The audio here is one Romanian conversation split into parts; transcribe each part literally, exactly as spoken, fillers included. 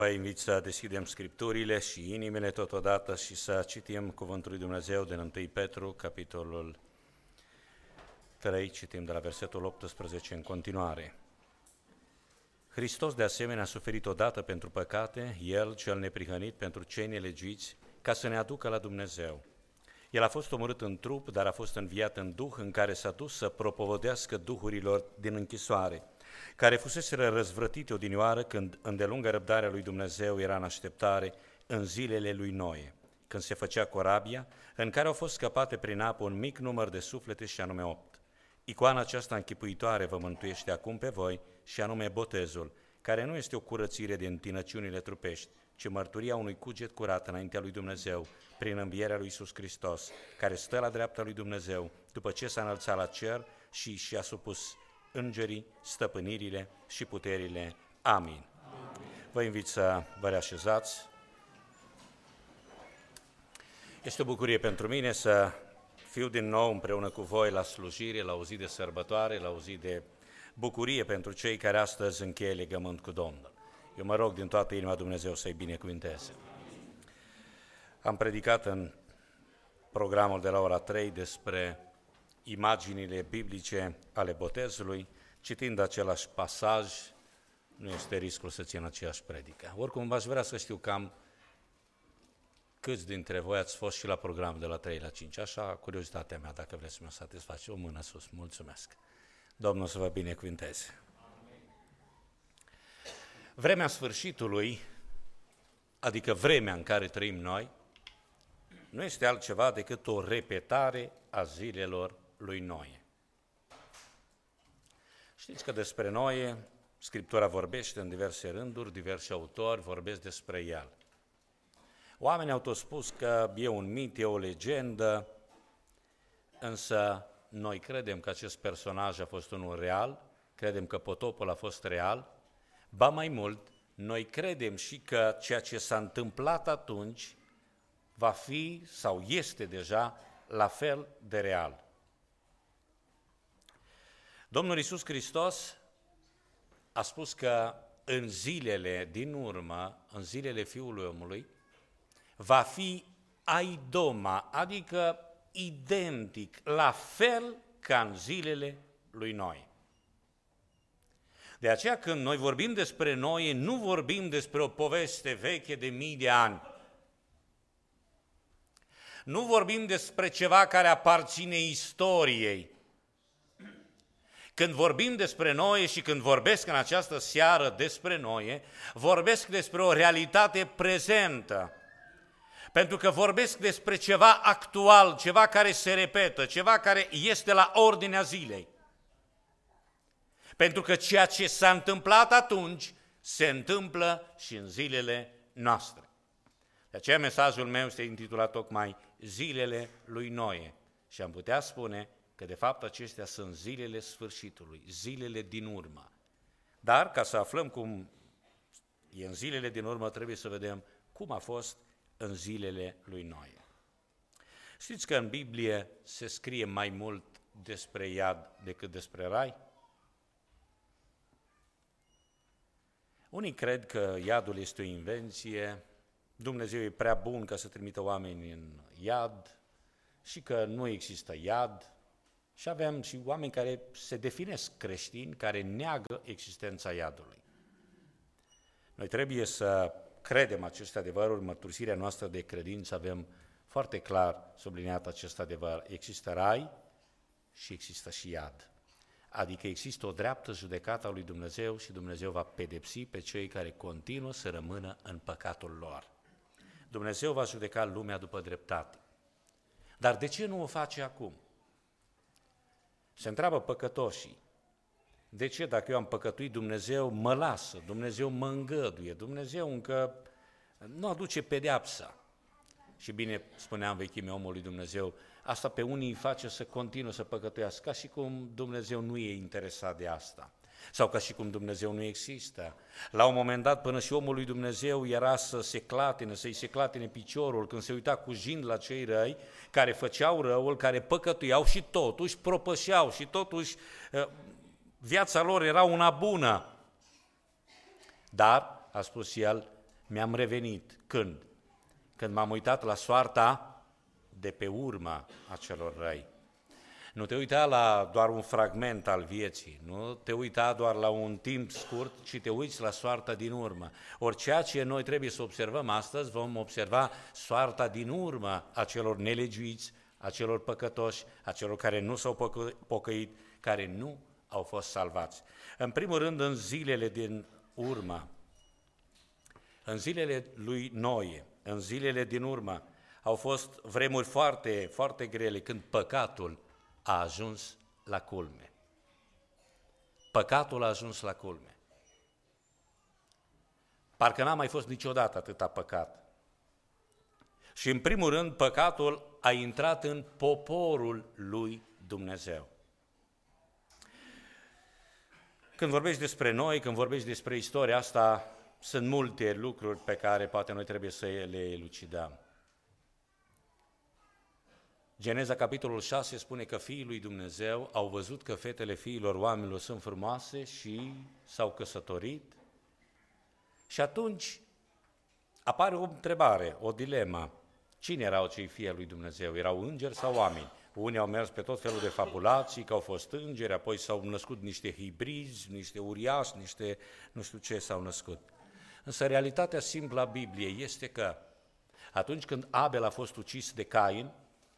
Vă invit să deschidem Scripturile și inimile totodată și să citim Cuvântul lui Dumnezeu din întâi Petru, capitolul trei, citim de la versetul optsprezece în continuare. Hristos de asemenea a suferit odată pentru păcate, El cel neprihănit pentru cei nelegiuiți, ca să ne aducă la Dumnezeu. El a fost omorât în trup, dar a fost înviat în duh, în care s-a dus să propovedească duhurilor din închisoare, care fuseseră răzvrătite odinioară când îndelungă răbdarea lui Dumnezeu era în așteptare în zilele lui Noe, când se făcea corabia, în care au fost scăpate prin apă un mic număr de suflete și anume opt. Icoana aceasta închipuitoare vă mântuiește acum pe voi și anume botezul, care nu este o curățire din tinăciunile trupești, ci mărturia unui cuget curat înaintea lui Dumnezeu, prin învierea lui Iisus Hristos, care stă la dreapta lui Dumnezeu, după ce s-a înălțat la cer și și-a supus îngerii, stăpânirile și puterile. Amin. Amin. Vă invit să vă reașezați. Este o bucurie pentru mine să fiu din nou împreună cu voi la slujire, la o zi de sărbătoare, la o zi de bucurie pentru cei care astăzi încheie legământ cu Domnul. Eu mă rog din toată inima Dumnezeu să-i binecuvinteze. Am predicat în programul de la ora trei despre imaginile biblice ale botezului, citind același pasaj, nu este riscul să țin aceeași predică. Oricum, aș vrea să știu cam câți dintre voi ați fost și la program de la trei la cinci, așa, curiozitatea mea, dacă vreți să mă satisfaceți, o mână sus, mulțumesc. Domnul să vă binecuvinteze. Vremea sfârșitului, adică vremea în care trăim noi, nu este altceva decât o repetare a zilelor lui Noe. Știți că despre Noe, Scriptura vorbește în diverse rânduri, diversi autori vorbesc despre el. Oamenii au tot spus că e un mit, e o legendă, însă noi credem că acest personaj a fost unul real, credem că potopul a fost real, ba mai mult, noi credem și că ceea ce s-a întâmplat atunci va fi sau este deja la fel de real. Domnul Iisus Hristos a spus că în zilele din urmă, în zilele Fiului Omului, va fi aidoma, adică identic, la fel ca în zilele lui Noe. De aceea când noi vorbim despre Noe, nu vorbim despre o poveste veche de mii de ani. Nu vorbim despre ceva care aparține istoriei. Când vorbim despre Noe și când vorbesc în această seară despre Noe, vorbesc despre o realitate prezentă. Pentru că vorbesc despre ceva actual, ceva care se repetă, ceva care este la ordinea zilei. Pentru că ceea ce s-a întâmplat atunci se întâmplă și în zilele noastre. De aceea mesajul meu este intitulat tocmai Zilele lui Noe și am putea spune că de fapt acestea sunt zilele sfârșitului, zilele din urmă. Dar ca să aflăm cum e în zilele din urmă, trebuie să vedem cum a fost în zilele lui Noe. Știți că în Biblie se scrie mai mult despre iad decât despre rai? Unii cred că iadul este o invenție, Dumnezeu e prea bun ca să trimită oameni în iad și că nu există iad. Și avem și oameni care se definesc creștini, care neagă existența iadului. Noi trebuie să credem aceste adevăruri, mărturisirea noastră de credință, avem foarte clar subliniat acest adevăr. Există rai și există și iad. Adică există o dreaptă judecată a lui Dumnezeu și Dumnezeu va pedepsi pe cei care continuă să rămână în păcatul lor. Dumnezeu va judeca lumea după dreptate. Dar de ce nu o face acum? Se întreabă păcătoșii. De ce dacă eu am păcătuit, Dumnezeu mă lasă, Dumnezeu mă îngăduie, Dumnezeu încă nu aduce pedeapsa? Și bine spuneam vechimea omului Dumnezeu, asta pe unii îi face să continue să păcătuiască, ca și cum Dumnezeu nu e interesat de asta. Sau ca și cum Dumnezeu nu există. La un moment dat, până și omul lui Dumnezeu era să se clatine, să-i se clatine piciorul, când se uita cu jind la cei răi, care făceau răul, care păcătuiau și totuși propășeau și totuși viața lor era una bună. Dar, a spus el, mi-am revenit. Când? Când m-am uitat la soarta de pe urma acelor răi. Nu te uita la doar un fragment al vieții, nu te uita doar la un timp scurt, ci te uiți la soarta din urmă. Ori ceea ce noi trebuie să observăm astăzi, vom observa soarta din urmă a celor nelegiuiți, a celor păcătoși, a celor care nu s-au păcă- pocăit, care nu au fost salvați. În primul rând, în zilele din urmă, în zilele lui Noe, în zilele din urmă, au fost vremuri foarte, foarte grele când păcatul a ajuns la culme. Păcatul a ajuns la culme. Parcă n-a mai fost niciodată atâta păcat. Și în primul rând, păcatul a intrat în poporul lui Dumnezeu. Când vorbești despre noi, când vorbești despre istoria asta, sunt multe lucruri pe care poate noi trebuie să le elucidăm. Geneza, capitolul șase, spune că fiii lui Dumnezeu au văzut că fetele fiilor oamenilor sunt frumoase și s-au căsătorit. Și atunci apare o întrebare, o dilemă. Cine erau cei fii ai lui Dumnezeu? Erau îngeri sau oameni? Unii au mers pe tot felul de fabulații, că au fost îngeri, apoi s-au născut niște hibrizi, niște uriași, niște nu știu ce s-au născut. Însă realitatea simplă a Bibliei este că atunci când Abel a fost ucis de Cain,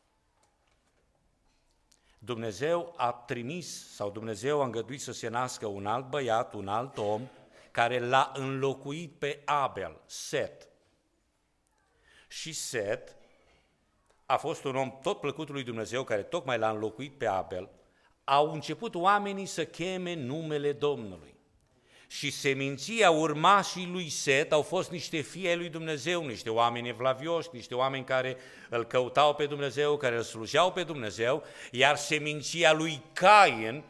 Dumnezeu a trimis sau Dumnezeu a îngăduit să se nască un alt băiat, un alt om, care l-a înlocuit pe Abel, Set. Și Set a fost un om tot plăcut lui Dumnezeu, care tocmai l-a înlocuit pe Abel. Au început oamenii să cheme numele Domnului. Și seminția urmașii lui Set au fost niște fii ai lui Dumnezeu, niște oameni evlavioși, niște oameni care îl căutau pe Dumnezeu, care îl slujeau pe Dumnezeu, iar seminția lui Cain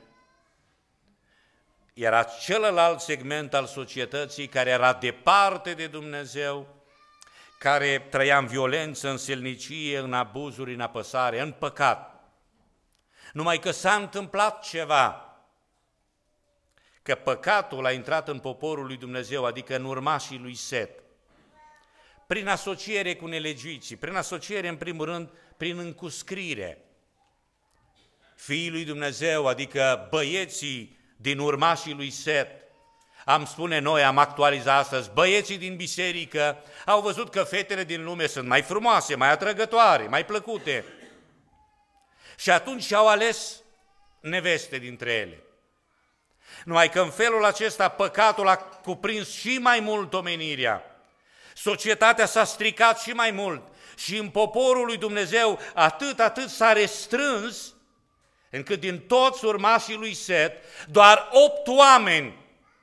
era celălalt segment al societății care era departe de Dumnezeu, care trăia în violență, în silnicie, în abuzuri, în apăsare, în păcat. Numai că s-a întâmplat ceva, că păcatul a intrat în poporul lui Dumnezeu, adică în urmașii lui Set, prin asociere cu nelegiuiții, prin asociere, în primul rând, prin încuscrire. Fiii lui Dumnezeu, adică băieții din urmașii lui Set, am spune noi, am actualizat astăzi, băieții din biserică au văzut că fetele din lume sunt mai frumoase, mai atrăgătoare, mai plăcute. Și atunci au ales neveste dintre ele. Numai că în felul acesta păcatul a cuprins și mai mult omenirea. Societatea s-a stricat și mai mult și în poporul lui Dumnezeu atât, atât s-a restrâns, încât din toți urmașii lui Set, doar opt oameni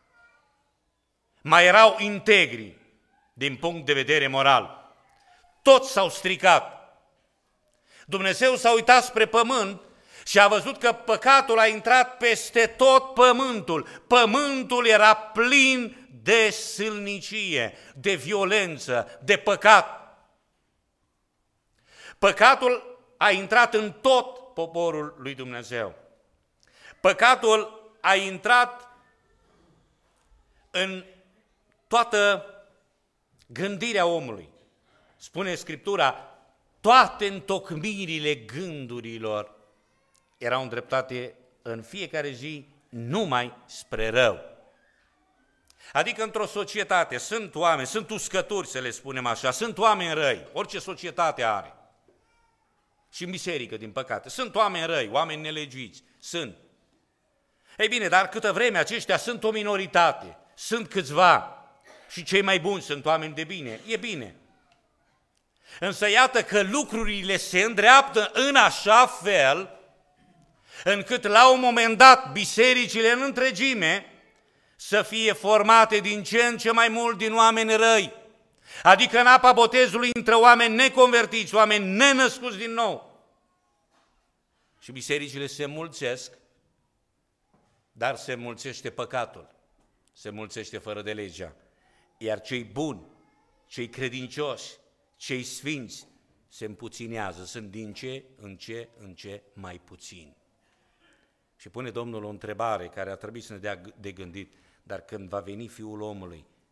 mai erau integri din punct de vedere moral. Toți s-au stricat. Dumnezeu s-a uitat spre pământ și a văzut că păcatul a intrat peste tot pământul. Pământul era plin de sâlnicie, de violență, de păcat. Păcatul a intrat în tot poporul lui Dumnezeu. Păcatul a intrat în toată gândirea omului. Spune Scriptura, toate întocmirile gândurilor erau îndreptate în fiecare zi numai spre rău. Adică într-o societate sunt oameni, sunt uscături, să le spunem așa, sunt oameni răi, orice societate are. Și în biserică, din păcate, sunt oameni răi, oameni nelegiuiți, sunt. Ei bine, dar câtă vreme aceștia sunt o minoritate, sunt câțiva și cei mai buni sunt oameni de bine, e bine. Însă iată că lucrurile se îndreaptă în așa fel încât la un moment dat bisericile în întregime să fie formate din ce în ce mai mult din oameni răi, adică în apa botezului între oameni neconvertiți, oameni nenăscuți din nou. Și bisericile se mulțesc, dar se mulțește păcatul, se mulțește fără de legea, iar cei buni, cei credincioși, cei sfinți se împuținează, sunt din ce în ce în ce mai puțini. Și pune Domnul o întrebare care ar trebui să ne dea de gândit, dar când va veni Fiul omului,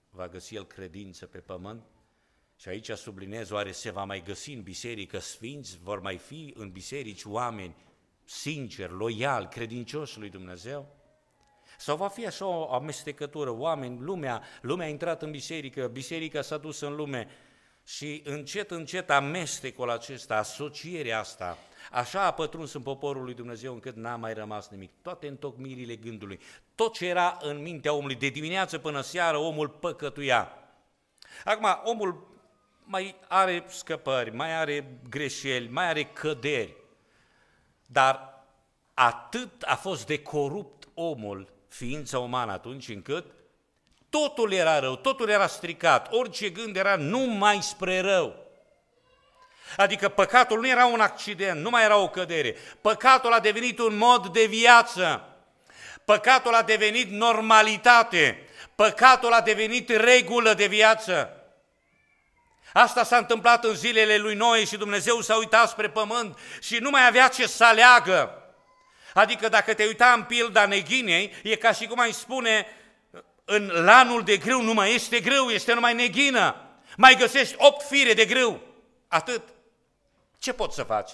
va găsi el credință pe pământ? Și aici subliniez, oare se va mai găsi în biserică sfinți? Vor mai fi în biserici oameni sinceri, loiali, credincioși lui Dumnezeu? Sau va fi așa o amestecătură, oameni, lumea, lumea a intrat în biserică, biserica s-a dus în lume și încet, încet amestecul acesta, asocierea asta, așa a pătruns în poporul lui Dumnezeu încât n-a mai rămas nimic. Toate întocmirile gândului, tot ce era în mintea omului, de dimineață până seară, omul păcătuia. Acum, omul mai are scăpări, mai are greșeli, mai are căderi, dar atât a fost de corupt omul, ființa umană atunci, încât totul era rău, totul era stricat, orice gând era numai spre rău. Adică păcatul nu era un accident, nu mai era o cădere, păcatul a devenit un mod de viață, păcatul a devenit normalitate, păcatul a devenit regulă de viață. Asta s-a întâmplat în zilele lui Noe și Dumnezeu s-a uitat spre pământ și nu mai avea ce să aleagă. Adică dacă te uita în pilda neghinei, e ca și cum ai spune, în lanul de grâu nu mai este grâu, este numai neghină. Mai găsești opt fire de grâu. Atât. Ce poți să faci?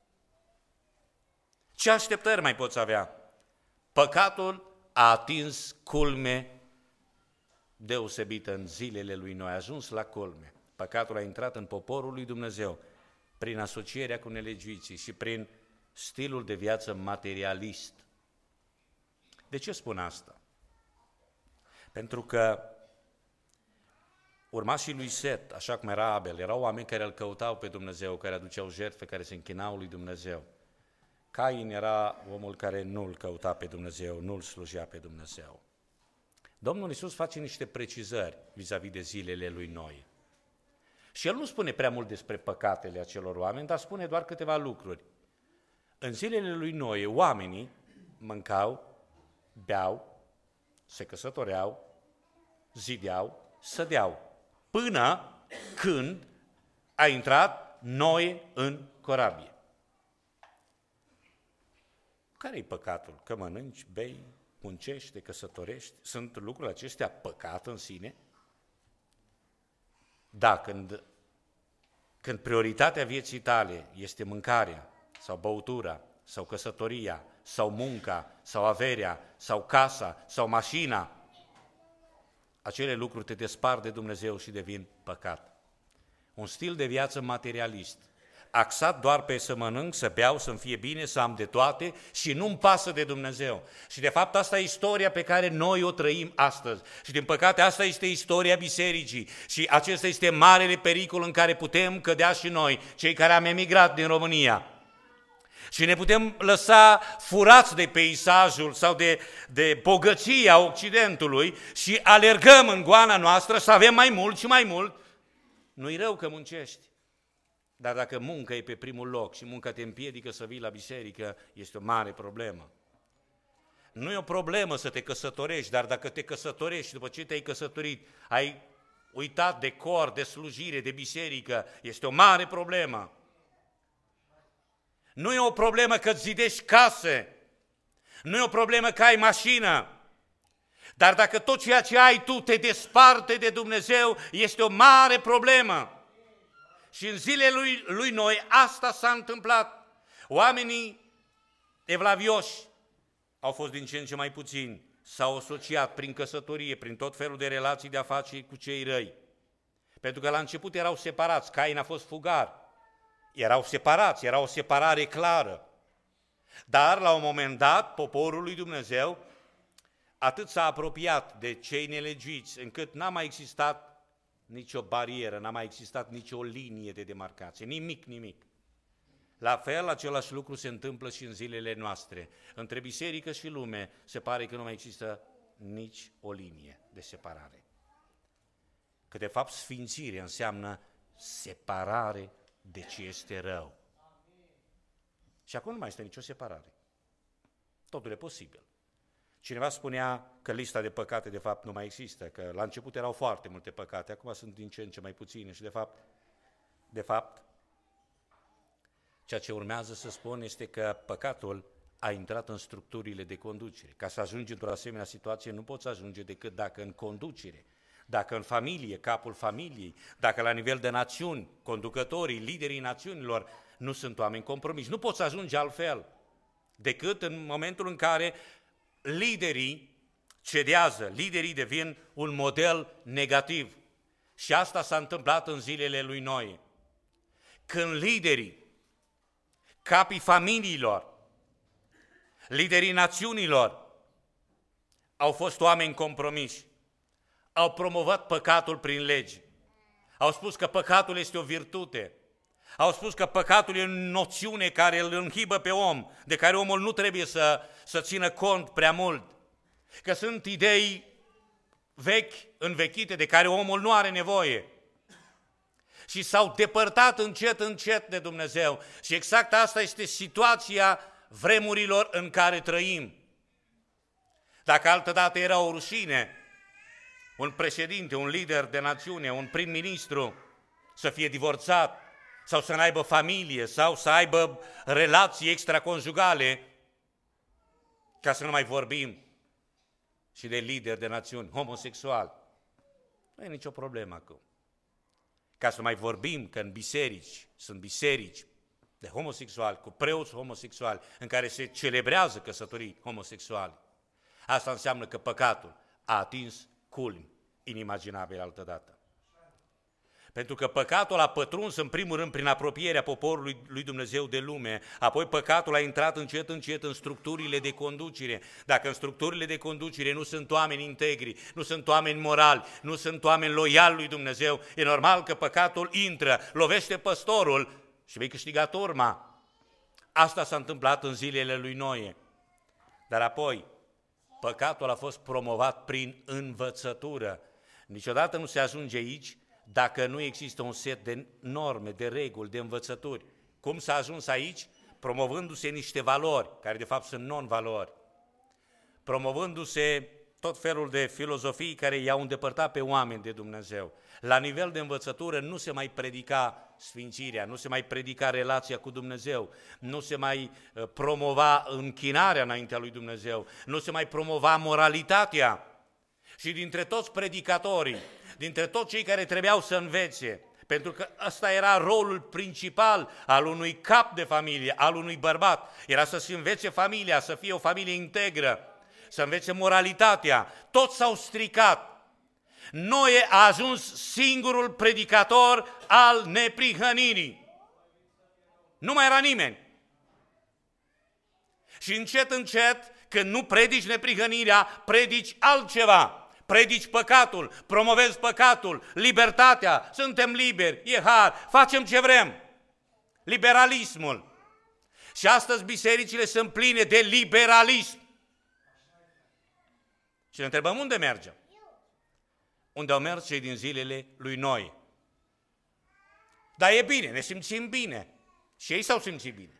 Ce așteptări mai poți avea? Păcatul a atins culme deosebită în zilele lui Noe, a ajuns la culme. Păcatul a intrat în poporul lui Dumnezeu prin asocierea cu nelegiuiții și prin stilul de viață materialist. De ce spun asta? Pentru că urmașii lui Set, așa cum era Abel, erau oameni care îl căutau pe Dumnezeu, care aduceau jertfe, care se închinau lui Dumnezeu. Cain era omul care nu îl căuta pe Dumnezeu, nu îl slujea pe Dumnezeu. Domnul Iisus face niște precizări vis-a-vis de zilele lui Noe. Și el nu spune prea mult despre păcatele acelor oameni, dar spune doar câteva lucruri. În zilele lui Noe, oamenii mâncau, beau, se căsătoreau, zideau, sădeau, până când a intrat Noe în corabie. Care-i păcatul? Că mănânci, bei, muncești, te căsătorești? Sunt lucrurile acestea păcat în sine? Da, când, când prioritatea vieții tale este mâncarea, sau băutura, sau căsătoria, sau munca, sau averea, sau casa, sau mașina, acele lucruri te despart de Dumnezeu și devin păcat. Un stil de viață materialist, axat doar pe să mănânc, să beau, să-mi fie bine, să am de toate și nu-mi pasă de Dumnezeu. Și de fapt asta e istoria pe care noi o trăim astăzi. Și din păcate asta este istoria bisericii și acesta este marele pericol în care putem cădea și noi, cei care am emigrat din România. Și ne putem lăsa furați de peisajul sau de, de bogăția Occidentului și alergăm în goana noastră să avem mai mult și mai mult. Nu-i rău că muncești, dar dacă munca e pe primul loc și munca te împiedică să vii la biserică, este o mare problemă. Nu e o problemă să te căsătorești, dar dacă te căsătorești după ce te-ai căsătorit, ai uitat de cor, de slujire, de biserică, este o mare problemă. Nu e o problemă că zidești case, nu e o problemă că ai mașină, dar dacă tot ceea ce ai tu te desparte de Dumnezeu, este o mare problemă. Și în zilele lui, lui Noe asta s-a întâmplat. Oamenii evlavioși au fost din ce în ce mai puțini, s-au asociat prin căsătorie, prin tot felul de relații de afaceri cu cei răi. Pentru că la început erau separați, Cain a fost fugar. Erau separați, era o separare clară. Dar la un moment dat, poporul lui Dumnezeu atât s-a apropiat de cei nelegiuiți, încât n-a mai existat nicio barieră, n-a mai existat nicio linie de demarcație, nimic, nimic. La fel, același lucru se întâmplă și în zilele noastre. Între biserică și lume se pare că nu mai există nici o linie de separare. Că de fapt sfințire înseamnă separare de ce este rău. Și acum nu mai este nicio separare. Totul e posibil. Cineva spunea că lista de păcate de fapt nu mai există, că la început erau foarte multe păcate, acum sunt din ce în ce mai puține și de fapt, de fapt, ceea ce urmează să spun este că păcatul a intrat în structurile de conducere. Ca să ajungi într-o asemenea situație nu poți ajunge decât dacă în conducere, dacă în familie, capul familiei, dacă la nivel de națiuni, conducătorii, liderii națiunilor nu sunt oameni compromiși. Nu poți ajunge altfel decât în momentul în care liderii cedează, liderii devin un model negativ. Și asta s-a întâmplat în zilele lui Noe. Când liderii, capii familiilor, liderii națiunilor au fost oameni compromiși, au promovat păcatul prin legi, au spus că păcatul este o virtute, au spus că păcatul e o noțiune care îl înhibă pe om, de care omul nu trebuie să, să țină cont prea mult, că sunt idei vechi, învechite, de care omul nu are nevoie. Și s-au depărtat încet, încet de Dumnezeu. Și exact asta este situația vremurilor în care trăim. Dacă altădată era o rușine, un președinte, un lider de națiune, un prim-ministru să fie divorțat sau să n-aibă familie sau să aibă relații extraconjugale, ca să nu mai vorbim și de lideri de națiuni homosexuali. Nu e nicio problemă acum. Ca să mai vorbim că în biserici, sunt biserici de homosexuali, cu preoți homosexuali, în care se celebrează căsătorii homosexuale. Asta înseamnă că păcatul a atins culmi inimaginabile altădată. Pentru că păcatul a pătruns în primul rând prin apropierea poporului lui Dumnezeu de lume, apoi păcatul a intrat încet, încet în structurile de conducere. Dacă în structurile de conducere nu sunt oameni integri, nu sunt oameni morali, nu sunt oameni loiali lui Dumnezeu, e normal că păcatul intră, lovește păstorul și vei câștiga turma. Asta s-a întâmplat în zilele lui Noe. Dar apoi, păcatul a fost promovat prin învățătură. Niciodată nu se ajunge aici dacă nu există un set de norme, de reguli, de învățături. Cum s-a ajuns aici? Promovându-se niște valori, care de fapt sunt non-valori. Promovându-se tot felul de filozofii care i-au îndepărtat pe oameni de Dumnezeu. La nivel de învățătură nu se mai predica sfințirea, nu se mai predica relația cu Dumnezeu, nu se mai promova închinarea înaintea lui Dumnezeu, nu se mai promova moralitatea. Și dintre toți predicatorii, dintre toți cei care trebuiau să învețe, pentru că ăsta era rolul principal al unui cap de familie, al unui bărbat, era să-și învețe familia, să fie o familie integră, să învețe moralitatea, toți s-au stricat. Noe a ajuns singurul predicator al neprihănirii. Nu mai era nimeni. Și încet, încet, când nu predici neprihănirea, predici altceva. Predici păcatul, promovezi păcatul, libertatea, suntem liberi, e har, facem ce vrem. Liberalismul. Și astăzi bisericile sunt pline de liberalism. Și ne întrebăm unde mergem? Unde au mers cei din zilele lui Noe. Dar e bine, ne simțim bine. Și ei s-au simțit bine.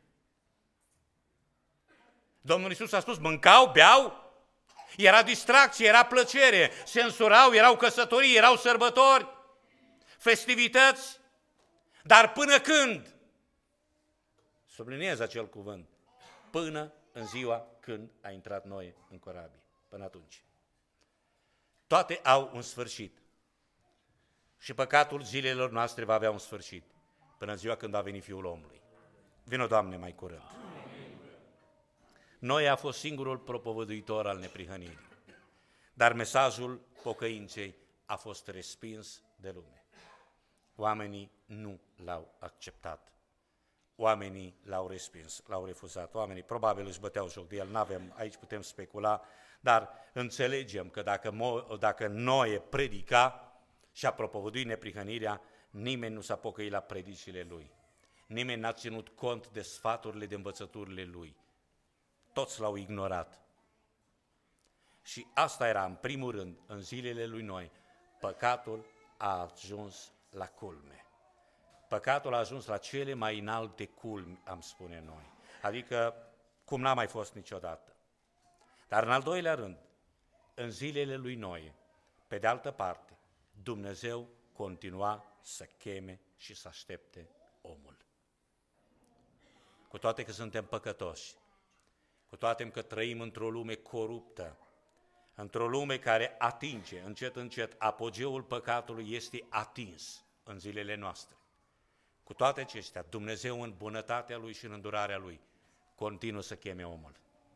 Domnul Iisus a spus, mâncau, beau, era distracție, era plăcere, se însurau, erau căsătorii, erau sărbători, festivități, dar până când? Subliniez acel cuvânt, până în ziua când a intrat Noe în corabie, până atunci. Toate au un sfârșit și păcatul zilelor noastre va avea un sfârșit, până în ziua când va veni Fiul omului. Vino, Doamne, mai curând. Noe a fost singurul propovăduitor al neprihănirii, dar mesajul pocăinței a fost respins de lume. Oamenii nu l-au acceptat, oamenii l-au respins, l-au refuzat, oamenii probabil își băteau joc de el, n-avem, aici putem specula, dar înțelegem că dacă, Mo, dacă Noe predica și a propovăduit neprihănirea, nimeni nu s-a pocăit la predicile lui, nimeni n-a ținut cont de sfaturile, de învățăturile lui. Toți l-au ignorat. Și asta era, în primul rând, în zilele lui Noe, păcatul a ajuns la culme. Păcatul a ajuns la cele mai înalte culmi, am spune noi. Adică, cum n-a mai fost niciodată. Dar în al doilea rând, în zilele lui Noe, pe de altă parte, Dumnezeu continua să cheme și să aștepte omul. Cu toate că suntem păcătoși, cu toate că trăim într-o lume coruptă, într-o lume care atinge încet, încet, apogeul păcatului este atins în zilele noastre. Cu toate acestea, Dumnezeu în bunătatea Lui și în îndurarea Lui continuă să cheme omul.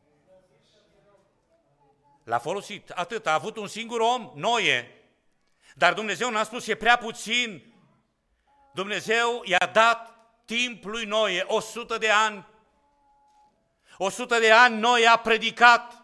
L-a folosit atât, a avut un singur om, Noe, dar Dumnezeu n-a spus, e prea puțin. Dumnezeu i-a dat timp lui Noe, o sută de ani. O sută de ani Noe a predicat.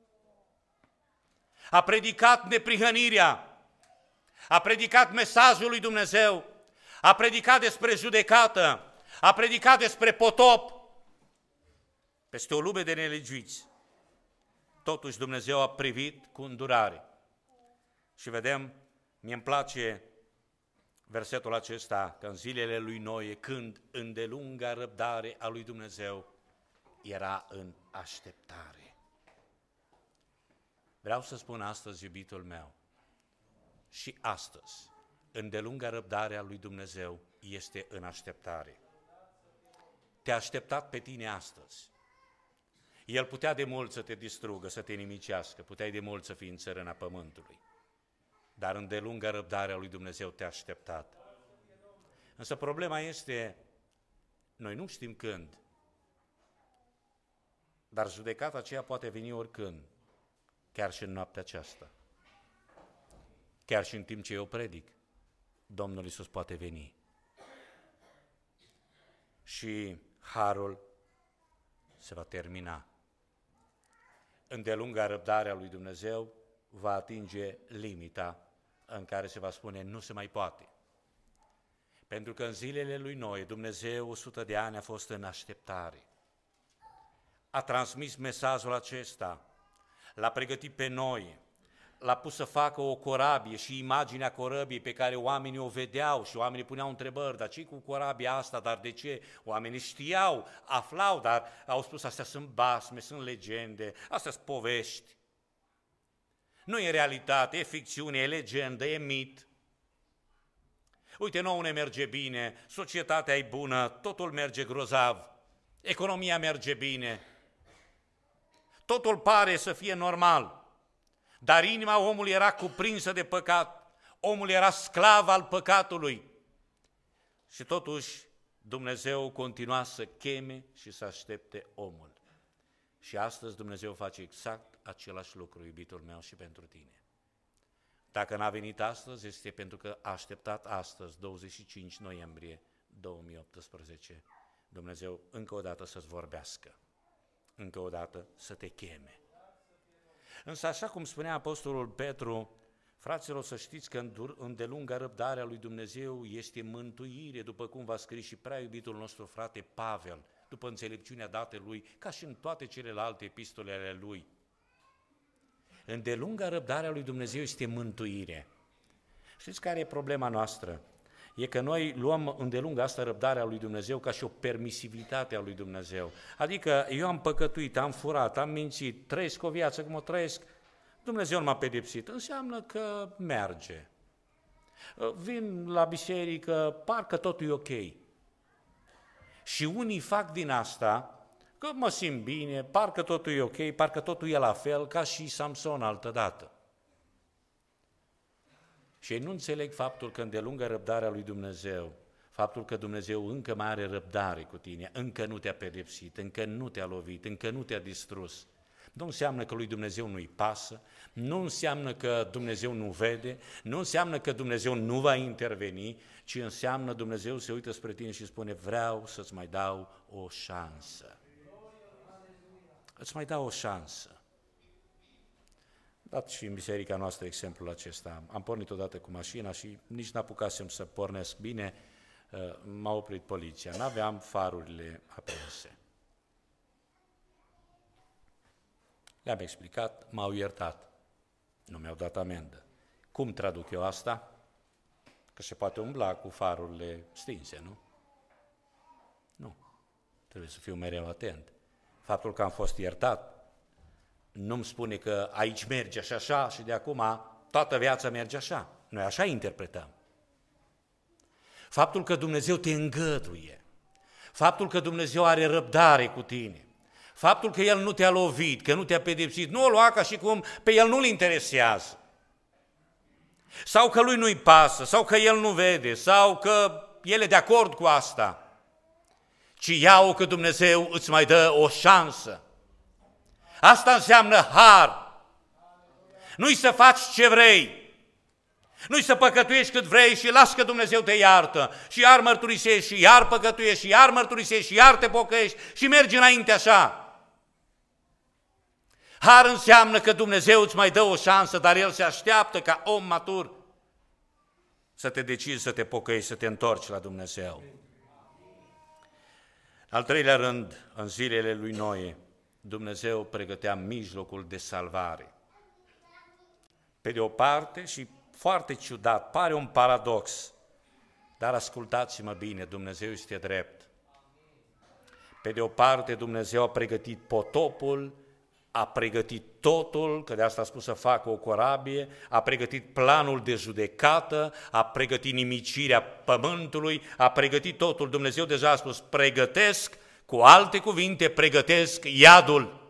A predicat neprihănirea. A predicat mesajul lui Dumnezeu. A predicat despre judecată. A predicat despre potop. Peste o lume de nelegiuiți. Totuși Dumnezeu a privit cu îndurare. Și vedem, mie-mi place versetul acesta, că în zilele lui Noe, când îndelunga răbdare a lui Dumnezeu era în așteptare. Vreau să spun astăzi, iubitul meu, și astăzi, îndelunga răbdare a lui Dumnezeu este în așteptare. Te-a așteptat pe tine astăzi. El putea de mult să te distrugă, să te nimicească, puteai de mult să fii în țărâna pământului, dar îndelunga răbdarea lui Dumnezeu te-a așteptat. Însă problema este, noi nu știm când, dar judecata aceea poate veni oricând, chiar și în noaptea aceasta. Chiar și în timp ce eu predic, Domnul Iisus poate veni. Și harul se va termina. Îndelunga răbdarea lui Dumnezeu va atinge limita în care se va spune nu se mai poate. Pentru că în zilele lui Noe, Dumnezeu o sută de ani a fost în așteptare. A transmis mesajul acesta, l-a pregătit pe Noe, l-a pus să facă o corabie și imaginea corabiei pe care oamenii o vedeau și oamenii puneau întrebări, dar ce cu corabia asta, dar de ce? Oamenii știau, aflau, dar au spus astea sunt basme, sunt legende, astea sunt povești. Nu e realitate, e ficțiune, e legendă, e mit. Uite, nouă ne merge bine, societatea e bună, totul merge grozav, economia merge bine, totul pare să fie normal. Dar inima omului era cuprinsă de păcat, omul era sclav al păcatului. Și totuși Dumnezeu continua să cheme și să aștepte omul. Și astăzi Dumnezeu face exact același lucru, iubitul meu, și pentru tine. Dacă n-a venit astăzi, este pentru că a așteptat astăzi, douăzeci și cinci noiembrie două mii optsprezece, Dumnezeu încă o dată să-ți vorbească, încă o dată să te cheme. Însă, așa cum spunea Apostolul Petru, fraților, să știți că îndelunga răbdarea lui Dumnezeu este mântuire, după cum v-a scris și prea iubitul nostru frate Pavel, după înțelepciunea dată lui, ca și în toate celelalte epistole ale lui. Îndelunga răbdarea lui Dumnezeu este mântuire. Știți care e problema noastră? E că noi luăm îndelungă asta răbdarea lui Dumnezeu ca și o permisivitate a lui Dumnezeu. Adică eu am păcătuit, am furat, am mințit, trăiesc o viață cum o trăiesc, Dumnezeu nu m-a pedepsit. Înseamnă că merge. Vin la biserică, parcă totul e ok. Și unii fac din asta că mă simt bine, parcă totul e ok, parcă totul e la fel, ca și Samson altădată. Și ei nu înțeleg faptul că îndelungă răbdarea lui Dumnezeu, faptul că Dumnezeu încă mai are răbdare cu tine, încă nu te-a pedepsit, încă nu te-a lovit, încă nu te-a distrus. Nu înseamnă că lui Dumnezeu nu-i pasă, nu înseamnă că Dumnezeu nu vede, nu înseamnă că Dumnezeu nu va interveni, ci înseamnă Dumnezeu se uită spre tine și spune vreau să-ți mai dau o șansă. Îți mai dau o șansă. Dat și în biserica noastră exemplul acesta. Am pornit odată cu mașina și nici n-apucasem să pornesc bine, m-a oprit poliția, n-aveam farurile aprinse. Le-am explicat, m-au iertat, nu mi-au dat amendă. Cum traduc eu asta? Că se poate umbla cu farurile stinse, nu? Nu, trebuie să fiu mereu atent. Faptul că am fost iertat nu-mi spune că aici merge așa, așa și de acum toată viața merge așa. Noi așa interpretăm. Faptul că Dumnezeu te îngăduie, faptul că Dumnezeu are răbdare cu tine, Faptul că El nu te-a lovit, că nu te-a pedepsit, nu o lua ca și cum pe El nu-L interesează. Sau că Lui nu-i pasă, sau că El nu vede, sau că El e de acord cu asta. Ci ia-o că Dumnezeu îți mai dă o șansă. Asta înseamnă har. Nu-i să faci ce vrei. Nu-i să păcătuiești cât vrei și las că Dumnezeu te iartă. Și iar mărturisești, și iar păcătuiești, și iar mărturisești, și iar te pocăiești și mergi înainte așa. Har înseamnă că Dumnezeu îți mai dă o șansă, dar El se așteaptă ca om matur să te decizi să te pocăiești, să te întorci la Dumnezeu. Al treilea rând, în zilele lui Noe, Dumnezeu pregătea mijlocul de salvare. Pe de o parte, și foarte ciudat, pare un paradox, dar ascultați-mă bine, Dumnezeu este drept. Pe de o parte, Dumnezeu a pregătit potopul, a pregătit totul, că de asta a spus să facă o corabie, a pregătit planul de judecată, a pregătit nimicirea pământului, a pregătit totul. Dumnezeu deja a spus, pregătesc, cu alte cuvinte, pregătesc iadul.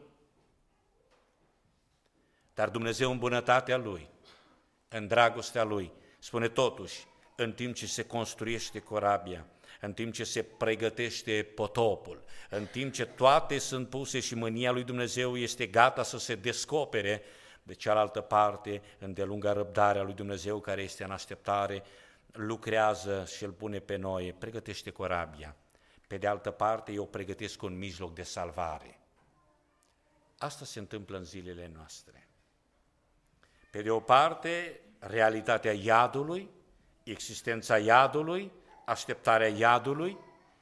Dar Dumnezeu în bunătatea Lui, în dragostea Lui, spune totuși, în timp ce se construiește corabia, în timp ce se pregătește potopul, în timp ce toate sunt puse și mânia lui Dumnezeu este gata să se descopere, de cealaltă parte, îndelunga răbdarea lui Dumnezeu care este în așteptare, lucrează și îl pune pe noi, pregătește corabia. Pe de altă parte, eu pregătesc un mijloc de salvare. Asta se întâmplă în zilele noastre. Pe de o parte, realitatea iadului, existența iadului, așteptarea iadului,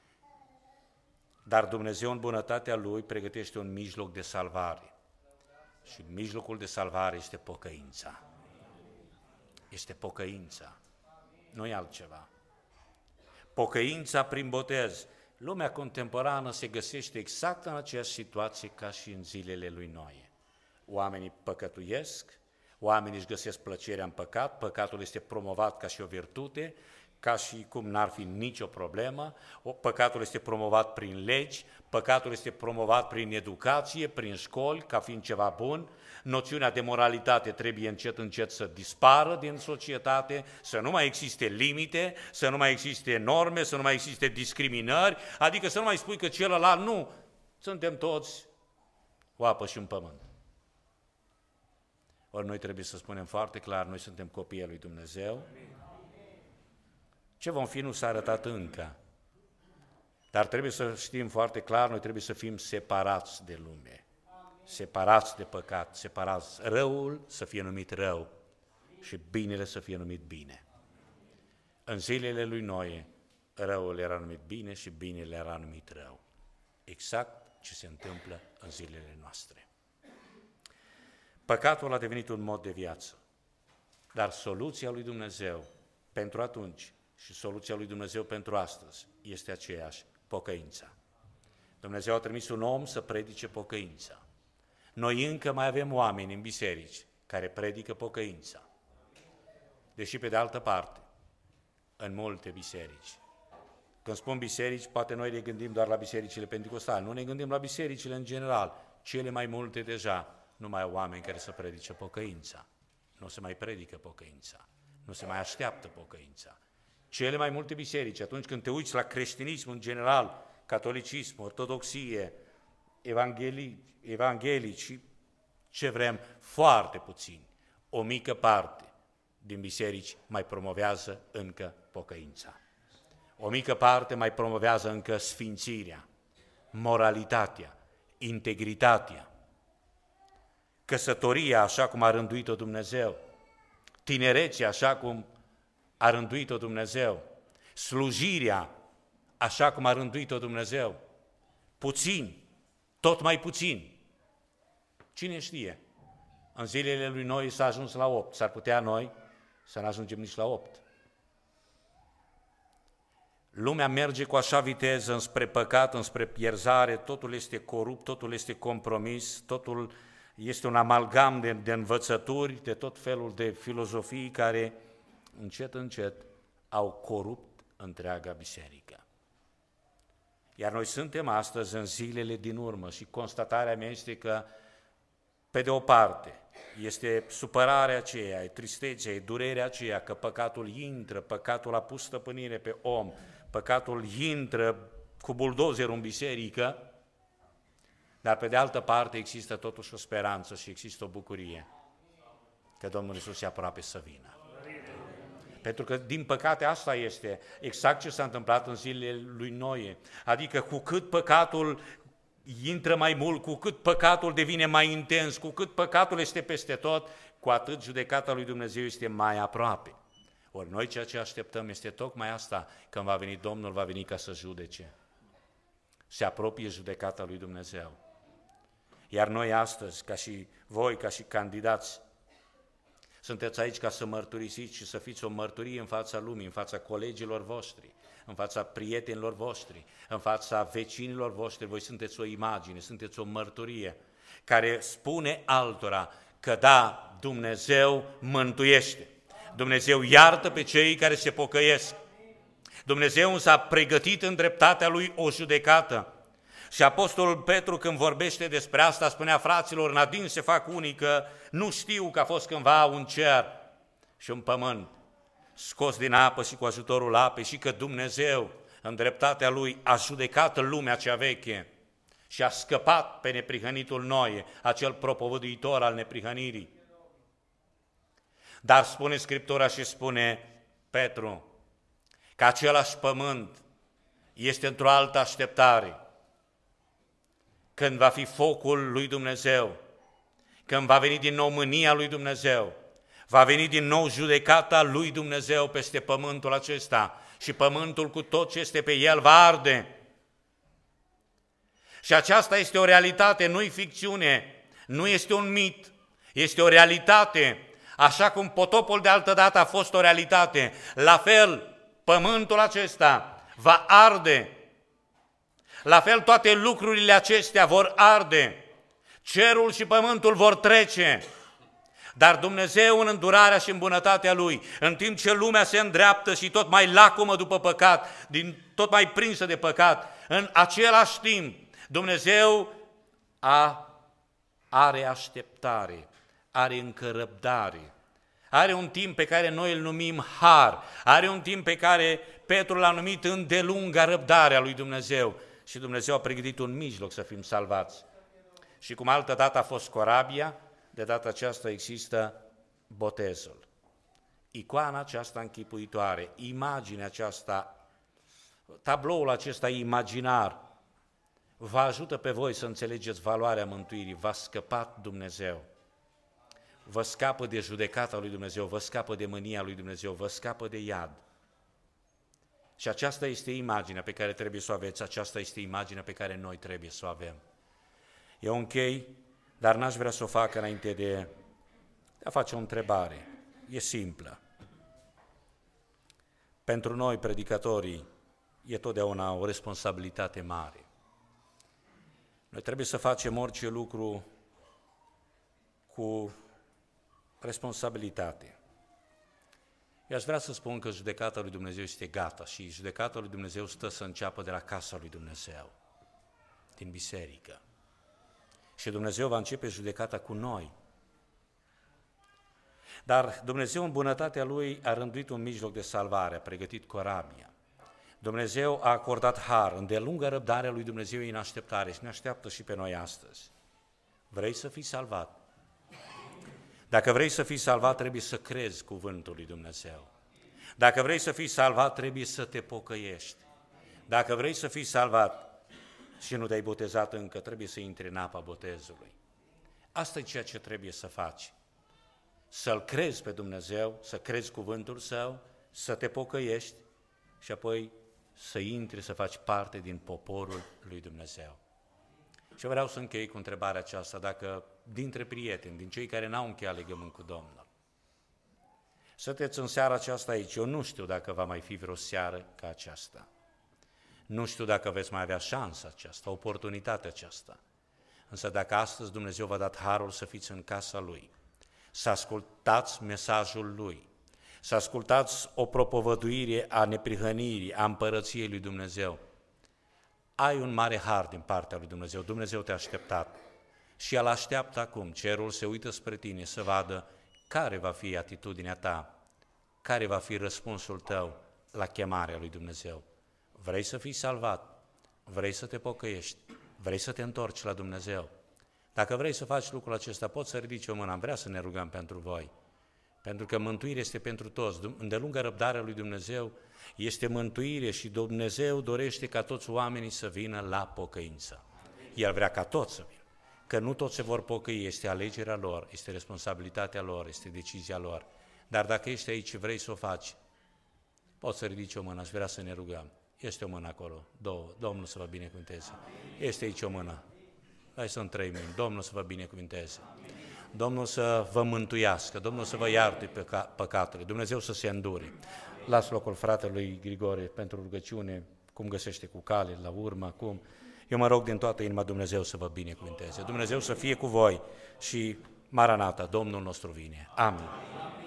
dar Dumnezeu în bunătatea Lui pregătește un mijloc de salvare. Și mijlocul de salvare este pocăința. Este pocăința, nu e altceva. Pocăința prin botez. Lumea contemporană se găsește exact în aceeași situație ca și în zilele lui Noe. Oamenii păcătuiesc, oamenii își găsesc plăcerea în păcat, păcatul este promovat ca și o virtute, ca și cum n-ar fi nicio problemă, păcatul este promovat prin legi, păcatul este promovat prin educație, prin școli, ca fiind ceva bun, noțiunea de moralitate trebuie încet încet să dispară din societate, să nu mai existe limite, să nu mai existe norme, să nu mai existe discriminări, adică să nu mai spui că celălalt nu, suntem toți o apă și un pământ. Ori noi trebuie să spunem foarte clar, noi suntem copiii lui Dumnezeu. Ce vom fi nu s-a arătat încă, dar trebuie să știm foarte clar, noi trebuie să fim separați de lume, separați de păcat, separați, răul să fie numit rău și binele să fie numit bine. În zilele lui Noe, răul era numit bine și binele era numit rău. Exact ce se întâmplă în zilele noastre. Păcatul a devenit un mod de viață, dar soluția lui Dumnezeu pentru atunci și soluția lui Dumnezeu pentru astăzi este aceeași, pocăința. Dumnezeu a trimis un om să predice pocăința. Noi încă mai avem oameni în biserici care predică pocăința. Deși pe de altă parte, în multe biserici, când spun biserici, poate noi ne gândim doar la bisericile penticostale, nu ne gândim la bisericile în general. Cele mai multe deja nu mai au oameni care să predice pocăința. Nu se mai predică pocăința, nu se mai așteaptă pocăința. Cele mai multe biserici, atunci când te uiți la creștinism în general, catolicism, ortodoxie, evanghelii, evanghelici, ce vrem, foarte puțini, o mică parte din biserici mai promovează încă pocăința. O mică parte mai promovează încă sfințirea, moralitatea, integritatea, căsătoria așa cum a rânduit-o Dumnezeu, tinerețea așa cum a rânduit-o Dumnezeu, slujirea așa cum a rânduit-o Dumnezeu, puțin, tot mai puțin. Cine știe? În zilele lui Noe s-a ajuns la opt, s-ar putea noi să nu ajungem nici la opt. Lumea merge cu așa viteză înspre păcat, înspre pierzare, totul este corupt, totul este compromis, totul este un amalgam de, de învățături, de tot felul de filozofii care încet, încet au corupt întreaga biserică. Iar noi suntem astăzi în zilele din urmă și constatarea mea este că, pe de o parte, este supărarea aceea, e tristețea, e durerea aceea că păcatul intră, păcatul a pus stăpânire pe om, păcatul intră cu buldozerul în biserică, dar pe de altă parte există totuși o speranță și există o bucurie că Domnul Iisus e aproape să vină. Pentru că, din păcate, asta este exact ce s-a întâmplat în zilele lui Noe. Adică cu cât păcatul intră mai mult, cu cât păcatul devine mai intens, cu cât păcatul este peste tot, cu atât judecata lui Dumnezeu este mai aproape. Ori noi ceea ce așteptăm este tocmai asta, când va veni Domnul, va veni ca să judece. Se apropie judecata lui Dumnezeu. Iar noi astăzi, ca și voi, ca și candidați, sunteți aici ca să mărturisiți și să fiți o mărturie în fața lumii, în fața colegilor voștri, în fața prietenilor voștri, în fața vecinilor voștri. Voi sunteți o imagine, sunteți o mărturie care spune altora că da, Dumnezeu mântuiește. Dumnezeu iartă pe cei care se pocăiesc. Dumnezeu însă a pregătit în dreptatea Lui o judecată. Și Apostolul Petru, când vorbește despre asta, spunea: fraților, în adins se fac unii că nu știu că a fost cândva un cer și un pământ scos din apă și cu ajutorul apei și că Dumnezeu, în dreptatea Lui, a judecat lumea cea veche și a scăpat pe neprihănitul Noe, acel propovăduitor al neprihănirii. Dar spune Scriptura și spune Petru că același pământ este într-o altă așteptare. Când va fi focul lui Dumnezeu, când va veni din nou mânia lui Dumnezeu, va veni din nou judecata lui Dumnezeu peste pământul acesta și pământul cu tot ce este pe el va arde. Și aceasta este o realitate, nu-i ficțiune, nu este un mit, este o realitate. Așa cum potopul de altădată a fost o realitate, la fel pământul acesta va arde. La fel toate lucrurile acestea vor arde, cerul și pământul vor trece, dar Dumnezeu în îndurarea și în bunătatea Lui, în timp ce lumea se îndreaptă și tot mai lacomă după păcat, din, tot mai prinsă de păcat, în același timp Dumnezeu a, are așteptare, are încă răbdare, are un timp pe care noi îl numim har, are un timp pe care Petru l-a numit îndelunga răbdarea lui Dumnezeu. Și Dumnezeu a pregătit un mijloc să fim salvați. Și cum altă dată a fost corabia, de data aceasta există botezul. Icoana aceasta închipuitoare, imaginea aceasta, tabloul acesta imaginar, vă ajută pe voi să înțelegeți valoarea mântuirii. V-a scăpat Dumnezeu. Vă scapă de judecata lui Dumnezeu, vă scapă de mânia lui Dumnezeu, vă scapă de iad. Și aceasta este imaginea pe care trebuie să o aveți, aceasta este imaginea pe care noi trebuie să o avem. Eu închei, dar n-aș vrea să o fac înainte de a face o întrebare. E simplă. Pentru noi, predicatorii, e totdeauna o responsabilitate mare. Noi trebuie să facem orice lucru cu responsabilitate. Eu aș vrea să spun că judecata lui Dumnezeu este gata și judecata lui Dumnezeu stă să înceapă de la casa lui Dumnezeu, din biserică. Și Dumnezeu va începe judecata cu noi. Dar Dumnezeu în bunătatea Lui a rânduit un mijloc de salvare, a pregătit corabia. Dumnezeu a acordat har, îndelungă răbdarea lui Dumnezeu în așteptare și ne așteaptă și pe noi astăzi. Vrei să fii salvat? Dacă vrei să fii salvat, trebuie să crezi cuvântul lui Dumnezeu. Dacă vrei să fii salvat, trebuie să te pocăiești. Dacă vrei să fii salvat și nu te-ai botezat încă, trebuie să intri în apa botezului. Asta e ceea ce trebuie să faci. Să-L crezi pe Dumnezeu, să crezi cuvântul Său, să te pocăiești și apoi să intri, să faci parte din poporul lui Dumnezeu. Și vreau să închei cu întrebarea aceasta, dacă dintre prieteni, din cei care n-au încheiat legământ cu Domnul, sunteți în seara aceasta aici, eu nu știu dacă va mai fi vreo seară ca aceasta. Nu știu dacă veți mai avea șansa aceasta, oportunitatea aceasta. Însă dacă astăzi Dumnezeu v-a dat harul să fiți în casa Lui, să ascultați mesajul Lui, să ascultați o propovăduire a neprihănirii, a împărăției lui Dumnezeu, ai un mare har din partea lui Dumnezeu. Dumnezeu te-a așteptat și El așteaptă acum. Cerul se uită spre tine să vadă care va fi atitudinea ta, care va fi răspunsul tău la chemarea lui Dumnezeu. Vrei să fii salvat? Vrei să te pocăiești? Vrei să te întorci la Dumnezeu? Dacă vrei să faci lucrul acesta, poți să ridici o mână. Am vrea să ne rugăm pentru voi. Pentru că mântuirea este pentru toți. Îndelungă răbdarea lui Dumnezeu este mântuire și Dumnezeu dorește ca toți oamenii să vină la pocăință. El vrea ca toți să vină. Că nu toți se vor pocăi, este alegerea lor, este responsabilitatea lor, este decizia lor. Dar dacă ești aici și vrei să o faci, poți să ridici o mână, aș vrea să ne rugăm. Este o mână acolo, două, Domnul să vă binecuvânteze. Este aici o mână. Hai să-mi trei mâini, Domnul să vă binecuvânteze. Domnul să vă mântuiască, Domnul să vă ierte păcatele, Dumnezeu să se îndure. Las locul fratelui Grigore pentru rugăciune, cum găsește cu cale, la urmă, cum. Eu mă rog din toată inima Dumnezeu să vă binecuvânteze, Dumnezeu să fie cu voi și Maranata, Domnul nostru vine. Amin.